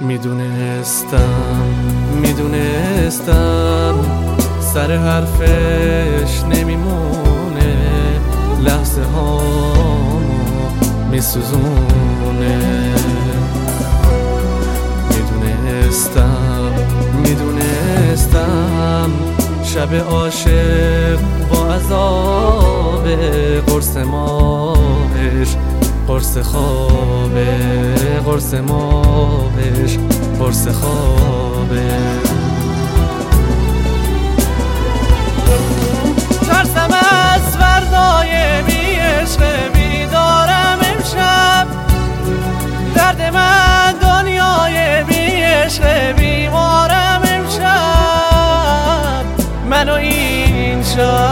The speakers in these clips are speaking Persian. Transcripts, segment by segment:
میدونستم سر حرفش نمیمونه، لحظه هامو میسوزونه. میدونستم شب عاشق با عذاب، قرص ماهش قرص خوابه، قرص ماهش قرص خوابه. ترسم از فردای بی عشق بیدارم امشب، درد من دنیای بی عشق بیمارم امشب. منو این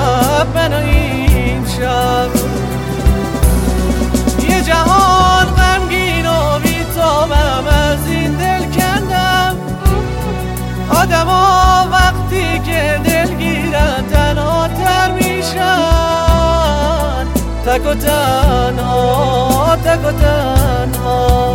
شب یه جهان غمگین و بی‌تابم از این دل کندم. آدما وقتی که دلگیرن تنها تر میشن، تک و تنها، تک و تنها.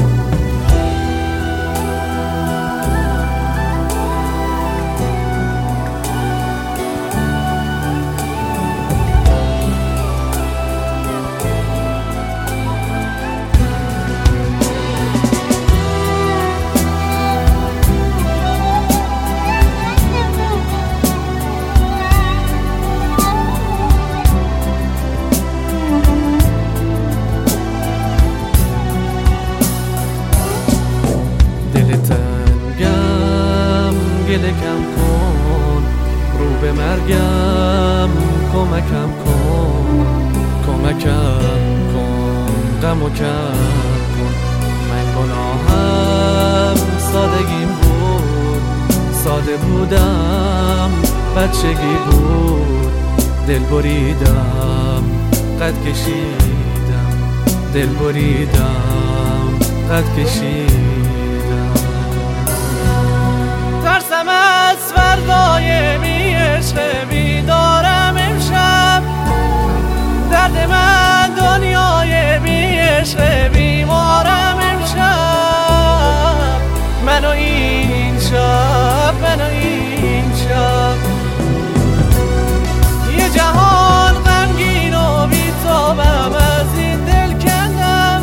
گله کم کن، رو به مرگم کمکم کن، کمکم کن، غمو کم کن. من گناهم سادگیم بود، ساده بودم، بچگی بود. دل بریدم، قد کشیدم، دل بریدم، قد کشیدم. ترسم از فردای بی عشق بیدارم امشب، درد من دنیای بی عشق بیمارم امشب. منو این شب یه جهان غمگین و بی‌تابم از این دل کندم.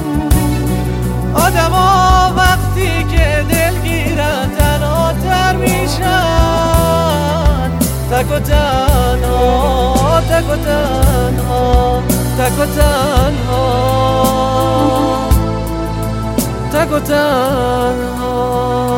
آدما وقتی که دلگیرن تنها تر میشن، تک و تنها، تک و تنها، تک و تنها، تک و تنها.